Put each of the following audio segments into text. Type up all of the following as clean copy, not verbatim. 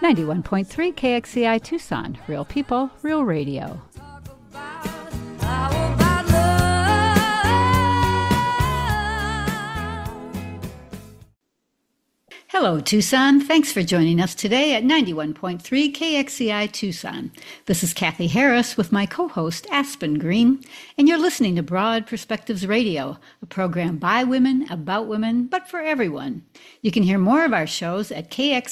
91.3 KXCI Tucson. Real people, real radio. Hello, Tucson. Thanks for joining us today at 91.3 KXCI Tucson. This is Kathy Harris with my co-host Aspen Green, and you're listening to Broad Perspectives Radio, a program by women, about women, but for everyone. You can hear more of our shows at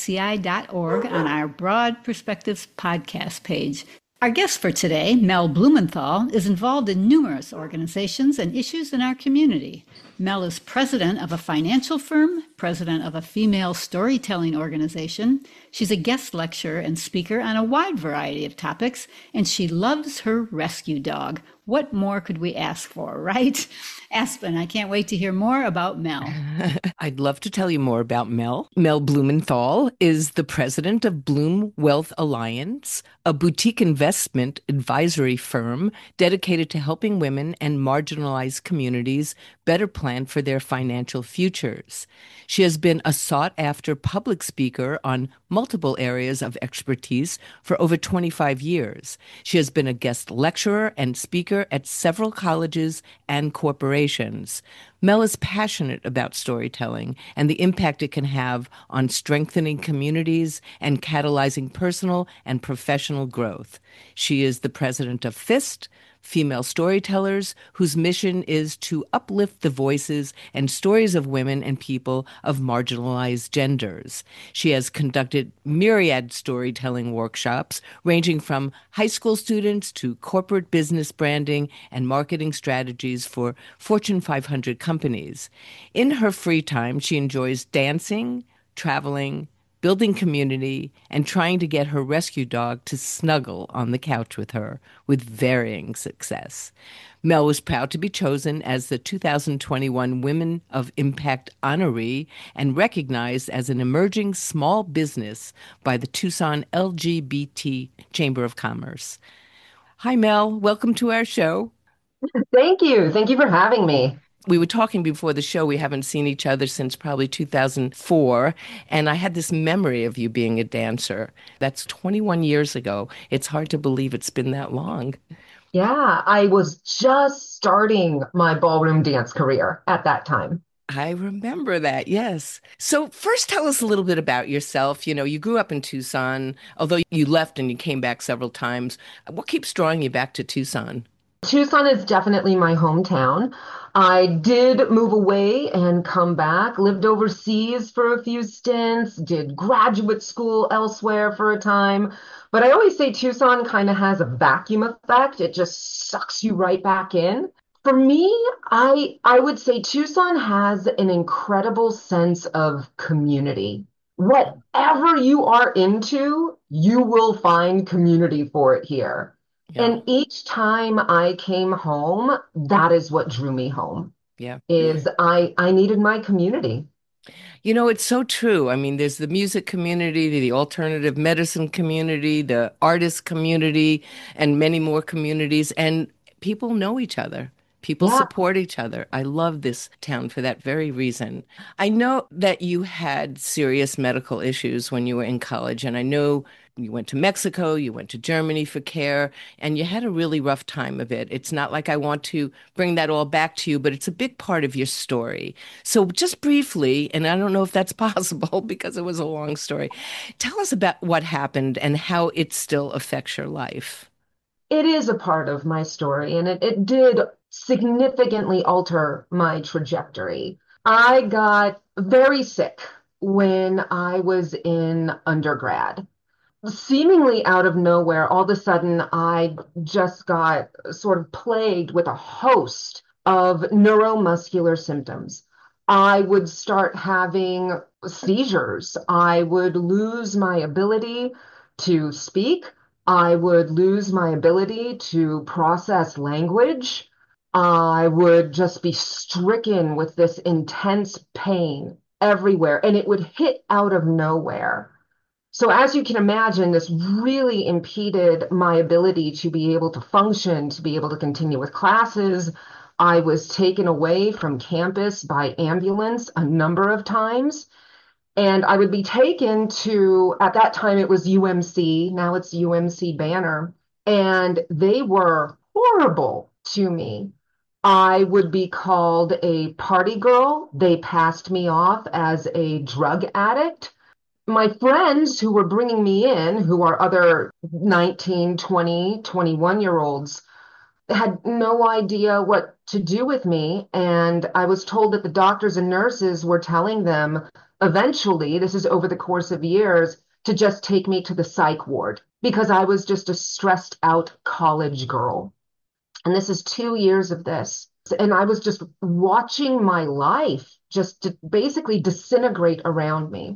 kxci.org on our Broad Perspectives podcast page. Our guest for today, Mel Blumenthal, is involved in numerous organizations and issues in our community. Mel is president of a financial firm, president of a female storytelling organization. She's a guest lecturer and speaker on a wide variety of topics, and she loves her rescue dog. What more could we ask for, right? Aspen, I can't wait to hear more about Mel. I'd love to tell you more about Mel. Mel Blumenthal is the president of Bloom Wealth Alliance, a boutique investment advisory firm dedicated to helping women and marginalized communities better plan for their financial futures. She has been a sought-after public speaker on multiple areas of expertise for over 25 years. She has been a guest lecturer and speaker at several colleges and corporations. Mel is passionate about storytelling and the impact it can have on strengthening communities and catalyzing personal and professional growth. She is the president of FIST, Female Storytellers, whose mission is to uplift the voices and stories of women and people of marginalized genders. She has conducted myriad storytelling workshops, ranging from high school students to corporate business branding and marketing strategies for Fortune 500 companies. In her free time, she enjoys dancing, traveling, building community, and trying to get her rescue dog to snuggle on the couch with her, with varying success. Mel was proud to be chosen as the 2021 Women of Impact honoree and recognized as an emerging small business by the Tucson LGBT Chamber of Commerce. Hi, Mel. Welcome to our show. Thank you. Thank you for having me. We were talking before the show. We haven't seen each other since probably 2004. And I had this memory of you being a dancer. That's 21 years ago. It's hard to believe it's been that long. Yeah, I was just starting my ballroom dance career at that time. I remember that, yes. So first tell us a little bit about yourself. You know, you grew up in Tucson, although you left and you came back several times. What keeps drawing you back to Tucson? Tucson is definitely my hometown. I did move away and come back, lived overseas for a few stints, did graduate school elsewhere for a time. But I always say Tucson kind of has a vacuum effect. It just sucks you right back in. For me, I would say Tucson has an incredible sense of community. Whatever you are into, you will find community for it here. Yeah. And each time I came home, that is what drew me home. Yeah. Is I needed my community. You know, it's so true. I mean, there's the music community, the alternative medicine community, the artist community, and many more communities. And people know each other. People Yeah. support each other. I love this town for that very reason. I know that you had serious medical issues when you were in college, and I know you went to Mexico, you went to Germany for care, and you had a really rough time of it. It's not like I want to bring that all back to you, but it's a big part of your story. So just briefly, and I don't know if that's possible because it was a long story, tell us about what happened and how it still affects your life. It is a part of my story, and it did significantly alter my trajectory. I got very sick when I was in undergrad. Seemingly out of nowhere, all of a sudden, I just got sort of plagued with a host of neuromuscular symptoms. I would start having seizures. I would lose my ability to speak. I would lose my ability to process language. I would just be stricken with this intense pain everywhere, and it would hit out of nowhere. So as you can imagine, this really impeded my ability to be able to function, to be able to continue with classes. I was taken away from campus by ambulance a number of times. And I would be taken to, at that time it was UMC, now it's UMC Banner, and they were horrible to me. I would be called a party girl. They passed me off as a drug addict. My friends who were bringing me in, who are other 19, 20, 21-year olds, had no idea what to do with me. And I was told that the doctors and nurses were telling them eventually, this is over the course of years, to just take me to the psych ward because I was just a stressed out college girl. And this is 2 years of this. And I was just watching my life just basically disintegrate around me.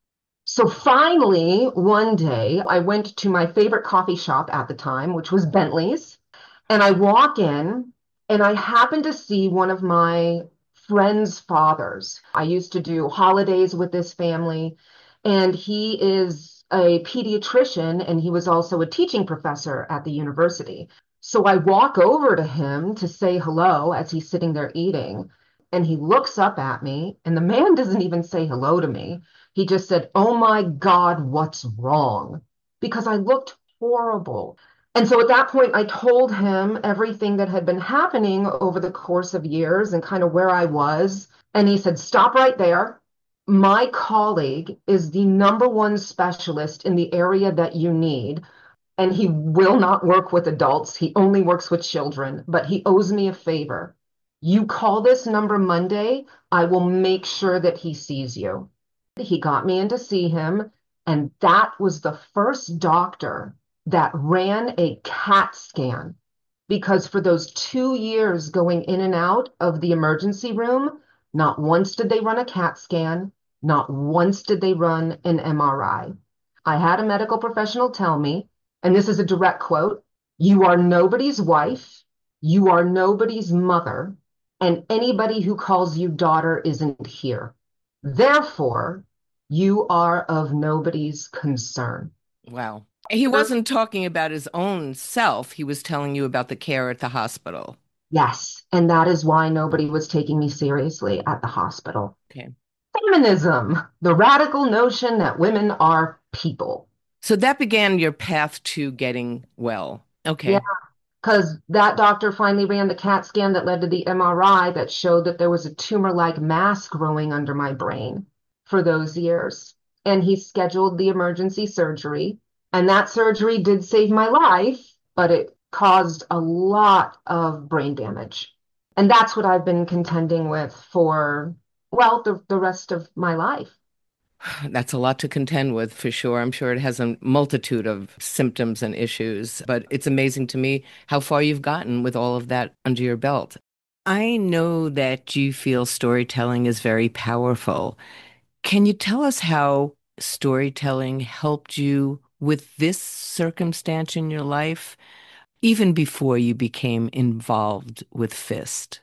So finally, one day, I went to my favorite coffee shop at the time, which was Bentley's. And I walk in and I happen to see one of my friend's fathers. I used to do holidays with this family, and he is a pediatrician and he was also a teaching professor at the university. So I walk over to him to say hello as he's sitting there eating, and he looks up at me, and the man doesn't even say hello to me. He just said, "Oh my God, what's wrong?" Because I looked horrible. And so at that point, I told him everything that had been happening over the course of years and kind of where I was. And he said, "Stop right there. My colleague is the number one specialist in the area that you need. And he will not work with adults. He only works with children, but he owes me a favor. You call this number Monday. I will make sure that he sees you." He got me in to see him. And that was the first doctor that ran a CAT scan, because for those 2 years going in and out of the emergency room, not once did they run a CAT scan, not once did they run an MRI. I had a medical professional tell me, and this is a direct quote, "You are nobody's wife, you are nobody's mother, and anybody who calls you daughter isn't here. Therefore, you are of nobody's concern." Wow. He wasn't talking about his own self. He was telling you about the care at the hospital. Yes, and that is why nobody was taking me seriously at the hospital. Okay. Feminism, the radical notion that women are people. So that began your path to getting well. Yeah, Okay. because that doctor finally ran the CAT scan that led to the MRI that showed that there was a tumor-like mass growing under my brain for those years. And he scheduled the emergency surgery. And that surgery did save my life, but it caused a lot of brain damage. And that's what I've been contending with for, well, the rest of my life. That's a lot to contend with for sure. I'm sure it has a multitude of symptoms and issues, but it's amazing to me how far you've gotten with all of that under your belt. I know that you feel storytelling is very powerful. Can you tell us how storytelling helped you with this circumstance in your life, even before you became involved with FIST?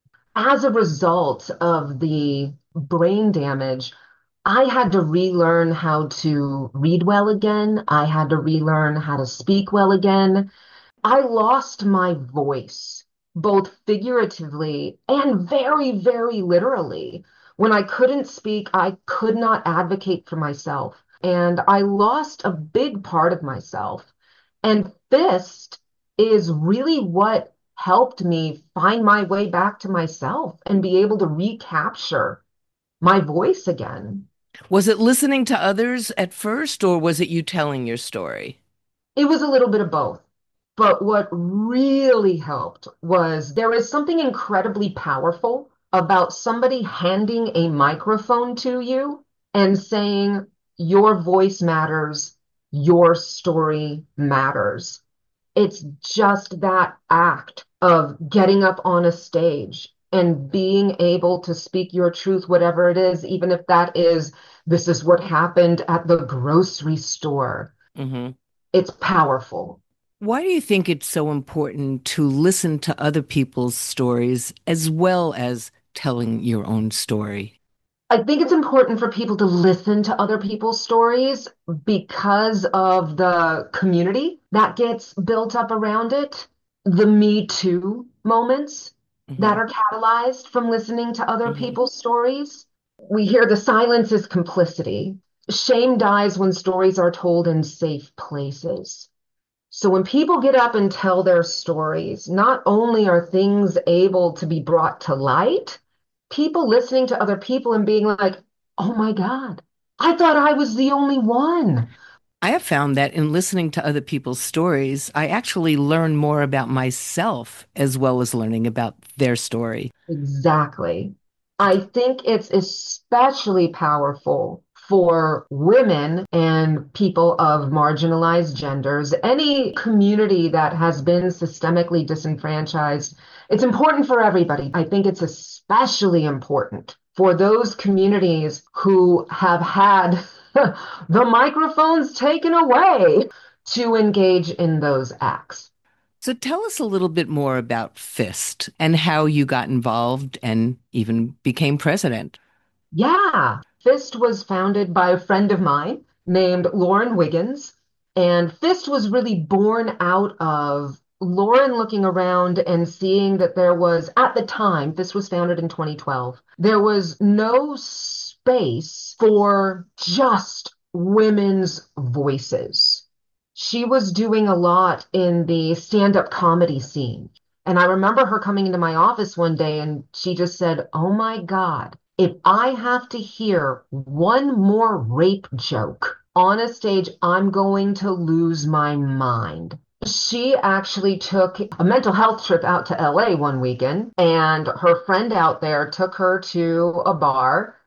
As a result of the brain damage, I had to relearn how to read well again. I had to relearn how to speak well again. I lost my voice, both figuratively and very, very literally. When I couldn't speak, I could not advocate for myself. And I lost a big part of myself. And FIST is really what helped me find my way back to myself and be able to recapture my voice again. Was it listening to others at first, or was it you telling your story? It was a little bit of both. But what really helped was there is something incredibly powerful about somebody handing a microphone to you and saying, "Your voice matters, your story matters." It's just that act of getting up on a stage and being able to speak your truth, whatever it is, even if that is, "This is what happened at the grocery store." Hmm. It's powerful. Why do you think it's so important to listen to other people's stories as well as telling your own story? I think it's important for people to listen to other people's stories because of the community that gets built up around it, the Me Too moments that Hmm. are catalyzed from listening to other Hmm. people's stories. We hear the silence is complicity. Shame dies when stories are told in safe places. So when people get up and tell their stories, not only are things able to be brought to light, people listening to other people and being like, oh my God, I thought I was the only one. I have found that in listening to other people's stories, I actually learn more about myself as well as learning about their story. Exactly. I think it's especially powerful for women and people of marginalized genders, any community that has been systemically disenfranchised. It's important for everybody. I think it's especially important for those communities who have had the microphones taken away to engage in those acts. So tell us a little bit more about FIST and how you got involved and even became president. Yeah, FIST was founded by a friend of mine named Lauren Wiggins. And FIST was really born out of Lauren looking around and seeing that there was, at the time, FIST was founded in 2012, there was no space for just women's voices. She was doing a lot in the stand-up comedy scene. And I remember her coming into my office one day and she just said, oh my God, if I have to hear one more rape joke on a stage, I'm going to lose my mind. She actually took a mental health trip out to LA one weekend, and her friend out there took her to a bar,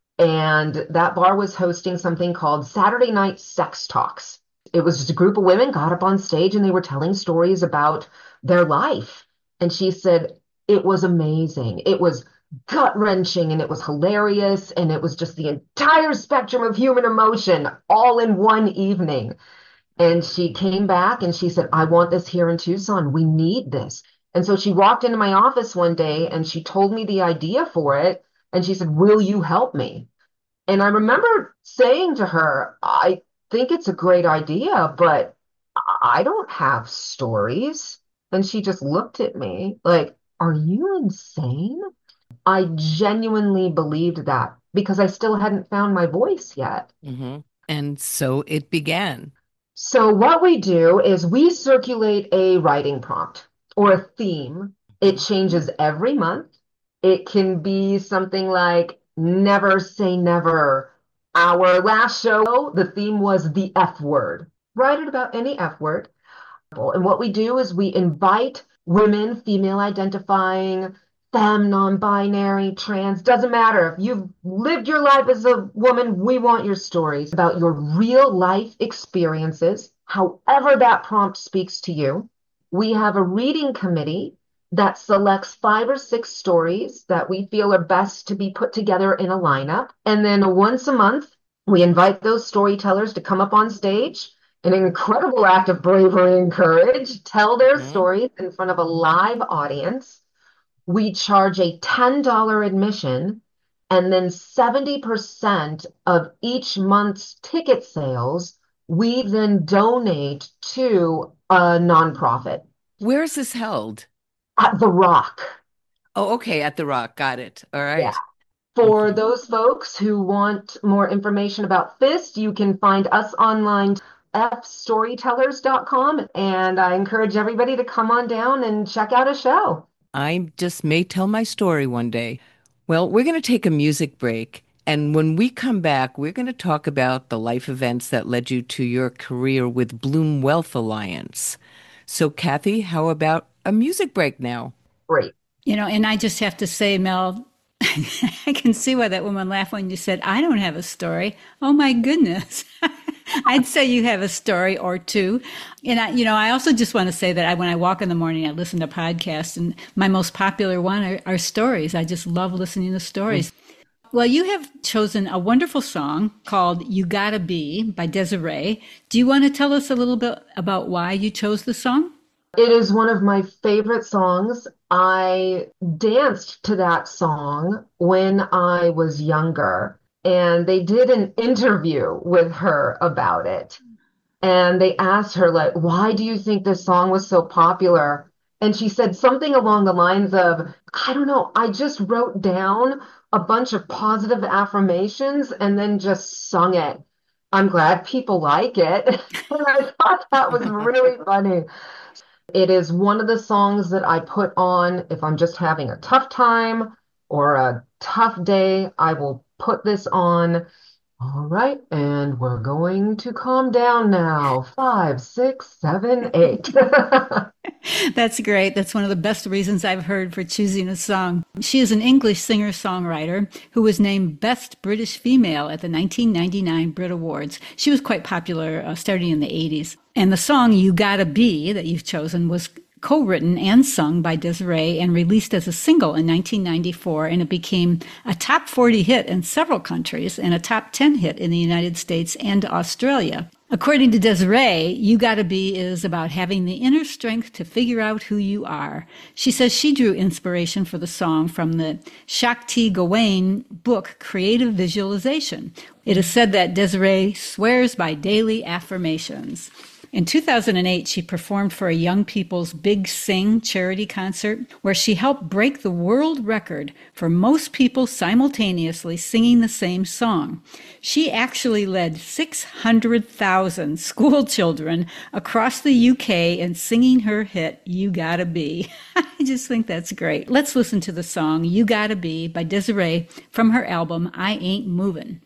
and that bar was hosting something called Saturday Night Sex Talks. It was just a group of women got up on stage and they were telling stories about their life. And she said it was amazing. It was gut-wrenching and it was hilarious and it was just the entire spectrum of human emotion all in one evening. And she came back and she said, I want this here in Tucson. We need this. And so she walked into my office one day and she told me the idea for it. And she said, will you help me? And I remember saying to her, I think it's a great idea, but I don't have stories. And she just looked at me like, are you insane? I genuinely believed that because I still hadn't found my voice yet. And so it began. So what we do is we circulate a writing prompt or a theme. It changes every month. It can be something like never say never. Our last show, the theme was the F word. Write it about any F word. And what we do is we invite women, female identifying, femme, non-binary, trans, doesn't matter. If you've lived your life as a woman, we want your stories about your real life experiences, however that prompt speaks to you. We have a reading committee that selects 5 or 6 stories that we feel are best to be put together in a lineup. And then once a month, we invite those storytellers to come up on stage, an incredible act of bravery and courage, tell their stories in front of a live audience. We charge a $10 admission, and then 70% of each month's ticket sales, we then donate to a nonprofit Where is this held? at The Rock. Oh, okay, at the Rock. Got it. All Yeah. right. For Okay. those folks who want more information about FIST, you can find us online, fstorytellers.com, and I encourage everybody to come on down and check out a show. I just may tell my story one day. Well, we're going to take a music break. And when we come back, we're going to talk about the life events that led you to your career with Bloom Wealth Alliance. So, Kathy, how about a music break now? Great. And I just have to say, Mel, I can see why that woman laughed when you said, I don't have a story. Oh my goodness. I'd say you have a story or two. And I also just want to say that when I walk in the morning, I listen to podcasts, and my most popular one are stories. I just love listening to stories. Well, you have chosen a wonderful song called You Gotta Be by Desiree. Do you want to tell us a little bit about why you chose the song? It is one of my favorite songs. I danced to that song when I was younger, and they did an interview with her about it. And they asked her, like, why do you think this song was so popular? And she said something along the lines of, I don't know, I just wrote down a bunch of positive affirmations and then just sung it. I'm glad people like it. And I thought that was really funny. It is one of the songs that I put on if I'm just having a tough time or a tough day. I will put this on. All right, and we're going to calm down now. 5, 6, 7, 8. That's great. That's one of the best reasons I've heard for choosing a song. She is an English singer-songwriter who was named Best British Female at the 1999 Brit Awards. She was quite popular starting in the 80s. And the song You Gotta Be that you've chosen was co-written and sung by Des'ree and released as a single in 1994, and it became a top 40 hit in several countries and a top 10 hit in the United States and Australia. According to Des'ree, You Gotta Be is about having the inner strength to figure out who you are. She says she drew inspiration for the song from the Shakti Gawain book, Creative Visualization. It is said that Des'ree swears by daily affirmations. In 2008, she performed for a Young People's Big Sing charity concert where she helped break the world record for most people simultaneously singing the same song. She actually led 600,000 school children across the UK in singing her hit, You Gotta Be. I just think that's great. Let's listen to the song You Gotta Be by Des'ree from her album I Ain't Movin'.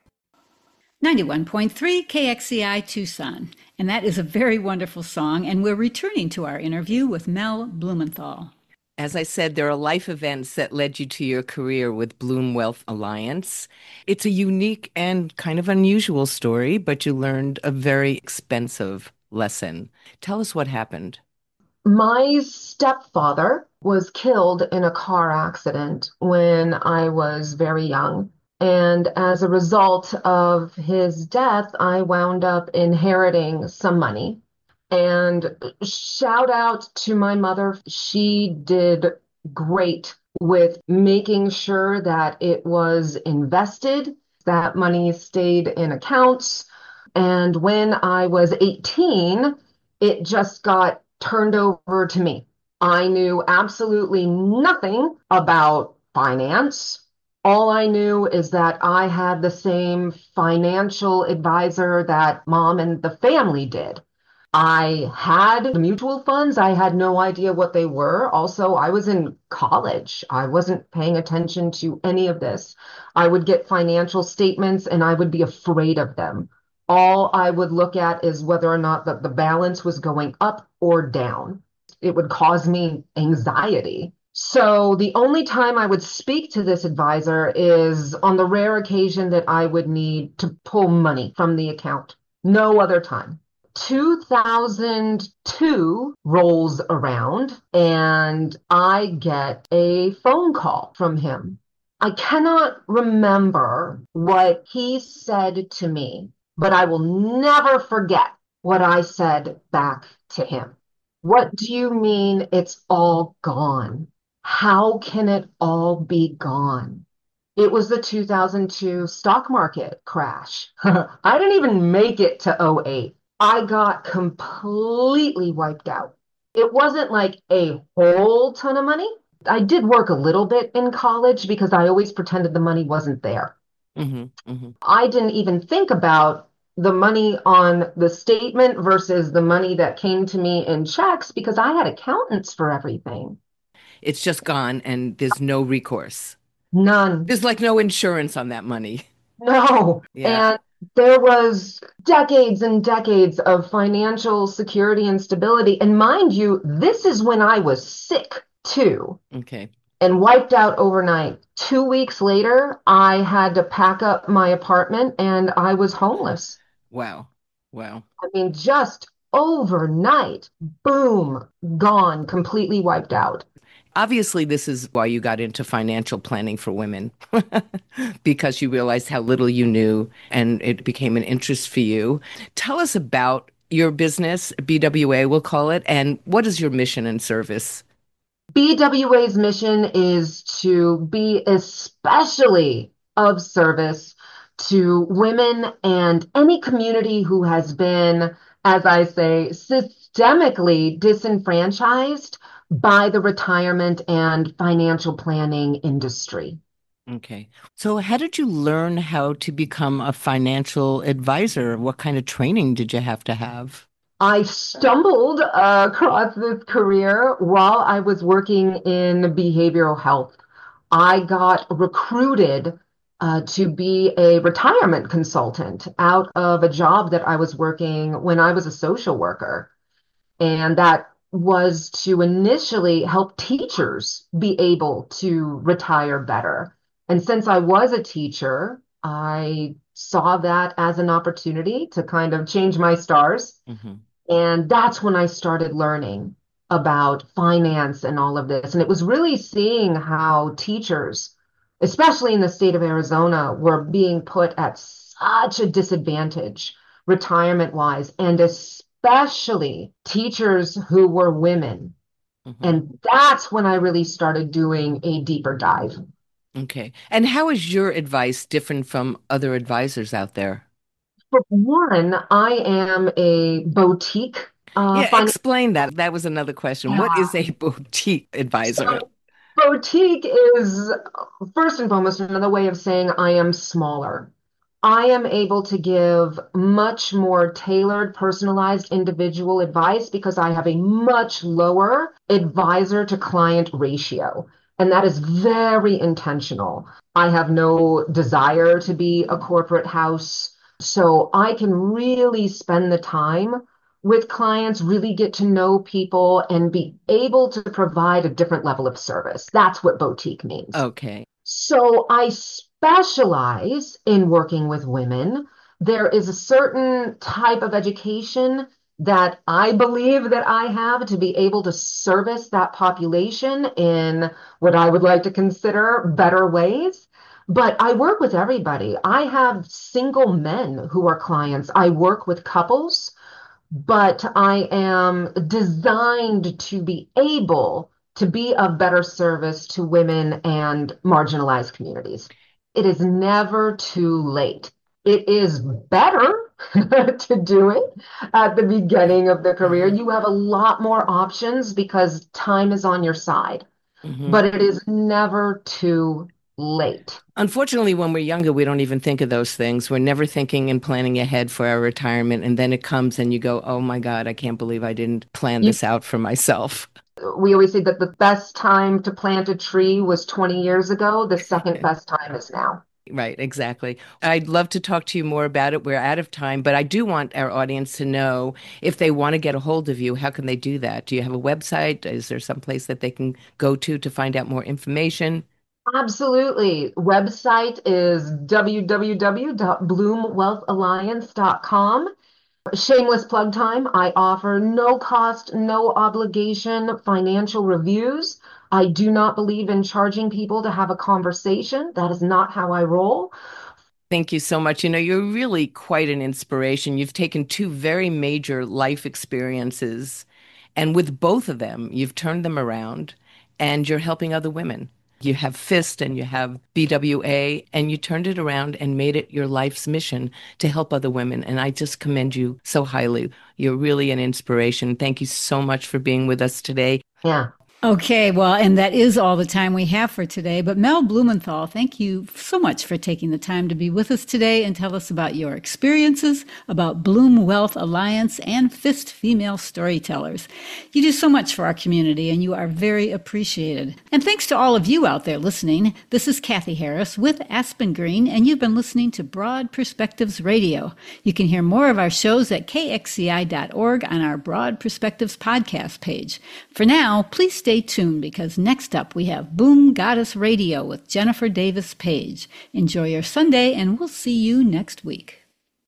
91.3 KXCI Tucson. And that is a very wonderful song. And we're returning to our interview with Mel Blumenthal. As I said, there are life events that led you to your career with Bloom Wealth Alliance. It's a unique and kind of unusual story, but you learned a very expensive lesson. Tell us what happened. My stepfather was killed in a car accident when I was very young. And as a result of his death, I wound up inheriting some money. And shout out to my mother. She did great with making sure that it was invested, that money stayed in accounts. And when I was 18, it just got turned over to me. I knew absolutely nothing about finance. All I knew is that I had the same financial advisor that mom and the family did. I had the mutual funds. I had no idea what they were. Also, I was in college. I wasn't paying attention to any of this. I would get financial statements and I would be afraid of them. All I would look at is whether or not the balance was going up or down. It would cause me anxiety. So the only time I would speak to this advisor is on the rare occasion that I would need to pull money from the account. No other time. 2002 rolls around and I get a phone call from him. I cannot remember what he said to me, but I will never forget what I said back to him. What do you mean it's all gone? How can it all be gone? It was the 2002 stock market crash. I didn't even make it to '08. I got completely wiped out. It wasn't like a whole ton of money. I did work a little bit in college because I always pretended the money wasn't there. I didn't even think about the money on the statement versus the money that came to me in checks because I had accountants for everything. It's just gone and there's no recourse. None. There's like no insurance on that money. No. Yeah. And there was decades and decades of financial security and stability. And mind you, this is when I was sick too. Okay. And wiped out overnight. 2 weeks later, I had to pack up my apartment and I was homeless. Wow. Wow. I mean, just overnight, boom, gone, completely wiped out. Obviously, this is why you got into financial planning for women, because you realized how little you knew and it became an interest for you. Tell us about your business, BWA, we'll call it, and what is your mission and service? BWA's mission is to be especially of service to women and any community who has been, as I say, systemically disenfranchised by the retirement and financial planning industry. Okay. So how did you learn how to become a financial advisor? What kind of training did you have to have? I stumbled across this career while I was working in behavioral health. I got recruited to be a retirement consultant out of a job that I was working when I was a social worker. And that was to initially help teachers be able to retire better. And since I was a teacher, I saw that as an opportunity to kind of change my stars. Hmm. And that's when I started learning about finance and all of this. And it was really seeing how teachers, especially in the state of Arizona, were being put at such a disadvantage retirement wise, and especially teachers who were women. Hmm. And that's when I really started doing a deeper dive. Okay. And how is your advice different from other advisors out there? For one, I am a boutique Yeah, finance. explain that. That was another question. What is a boutique advisor? So boutique is first and foremost another way of saying I am smaller. I am able to give much more tailored, personalized, individual advice because I have a much lower advisor to client ratio. And that is very intentional. I have no desire to be a corporate house. So I can really spend the time with clients, really get to know people, and be able to provide a different level of service. That's what boutique means. Okay. So I specialize in working with women. There is a certain type of education that I believe that I have to be able to service that population in what I would like to consider better ways. But I work with everybody. I have single men who are clients. I work with couples, but I am designed to be able to be of better service to women and marginalized communities. It is never too late. It is better to do it at the beginning of the career. Hmm. You have a lot more options because time is on your side, Hmm. but it is never too late. Unfortunately, when we're younger, we don't even think of those things. We're never thinking and planning ahead for our retirement. And then it comes and you go, oh my God, I can't believe I didn't plan You, this out for myself. we always say that the best time to plant a tree was 20 years ago. The second best time is now. Right, exactly. I'd love to talk to you more about it. We're out of time, but I do want our audience to know if they want to get a hold of you, how can they do that? Do you have a website? Is there some place that they can go to find out more information? Absolutely. Website is www.bloomwealthalliance.com. Shameless plug time. I offer no cost, no obligation financial reviews. I do not believe in charging people to have a conversation. That is not how I roll. Thank you so much. You know, you're really quite an inspiration. You've taken two very major life experiences, and with both of them, you've turned them around and you're helping other women. You have FIST and you have BWA, and you turned it around and made it your life's mission to help other women. And I just commend you so highly. You're really an inspiration. Thank you so much for being with us today. Yeah. Okay, well, and that is all the time we have for today. But Mel Blumenthal, thank you so much for taking the time to be with us today and tell us about your experiences, about Bloom Wealth Alliance and FIST Female Storytellers. You do so much for our community and you are very appreciated. And thanks to all of you out there listening. This is Kathy Harris with Aspen Green, and you've been listening to Broad Perspectives Radio. You can hear more of our shows at kxci.org on our Broad Perspectives podcast page. For now, please stay tuned because next up we have Boom Goddess Radio with Jennifer Davis Page. Enjoy your Sunday and we'll see you next week.